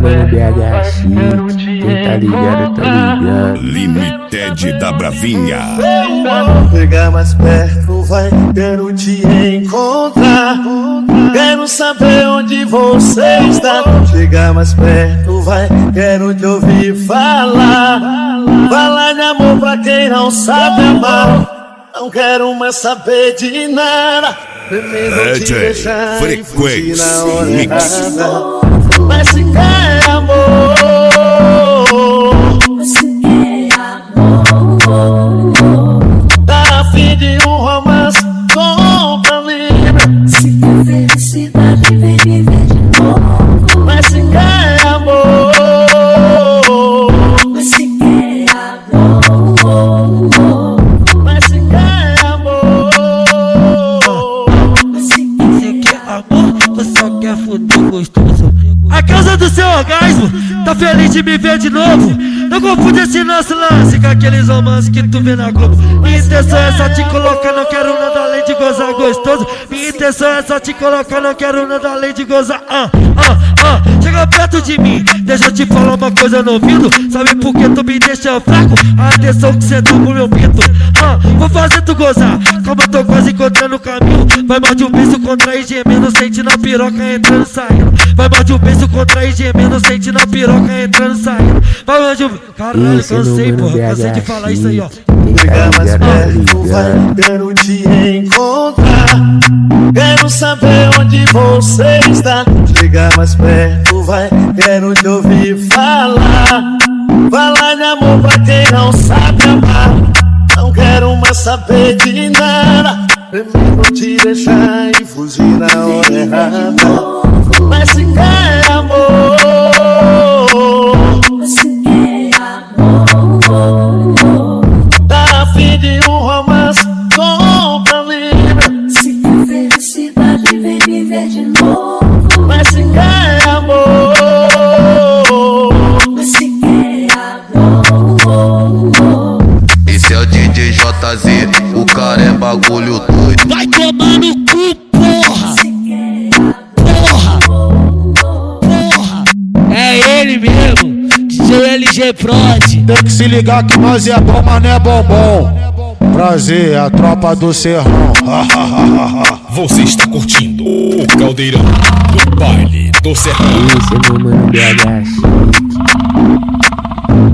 mano BH Shit, quem tá ligado, tá ligado. Limited da Bravinha. Chegar mais perto, vai, quero te encontrar. Quero saber onde você está. Chegar mais perto, vai, quero te ouvir falar. Falar de amor pra quem não sabe amar. Não quero mais saber de nada. Primeiro te deixar e fugir na hora errada. Mas se quer amor, tá a fim de um romance, compra livre. Se quer felicidade, vem viver de novo. Mas se quer amor, Mas se quer amor, mas se quer amor, Você quer amor ou só quer fuder gostoso? A causa do seu orgasmo, tá feliz de me ver de novo? Não confunde esse nosso lance com aqueles romances que tu vê na Globo. Minha intenção é só te colocar, não quero nada além de gozar gostoso. Minha intenção é só te colocar, não quero nada além de gozar. Chega perto de mim, deixa eu te falar uma coisa no ouvido. Sabe por que tu me deixa fraco? A atenção que cê dá pro meu pito. Vou fazer tu gozar, como eu tô quase encontrando o caminho. Vai mais de um beijo contrair gemendo, sente na piroca entrando e saindo. Vai mais de um beijo contrair gemendo, sente na piroca entrando e saindo. Vai mais de um... Caralho, cansei, porra, cansei de falar isso aí, ó. chegar mais perto, vai, quero te encontrar. Quero saber onde você está. Chegar mais perto, vai, quero te ouvir falar. Falar de amor pra quem não sabe amar. Não quero mais saber de nada. Prefiro te deixar e fugir na hora errada. Mas se quer amor, se quer amor, tá a fim de um romance, compra livre. se quer felicidade, vem viver de novo. Mas se quer amor, Mas se quer amor, Esse é o DJ JZ, o cara é bagulho doido. Vai tomar no cu, porra! se quer Porra! É ele mesmo, DJ LG Prod. Tem que se ligar que nós é bom, mas não é bombom. Prazer, a tropa do Serrão. Você está curtindo o Caldeirão do Baile do Serrão. Esse é meu mano BH Shit.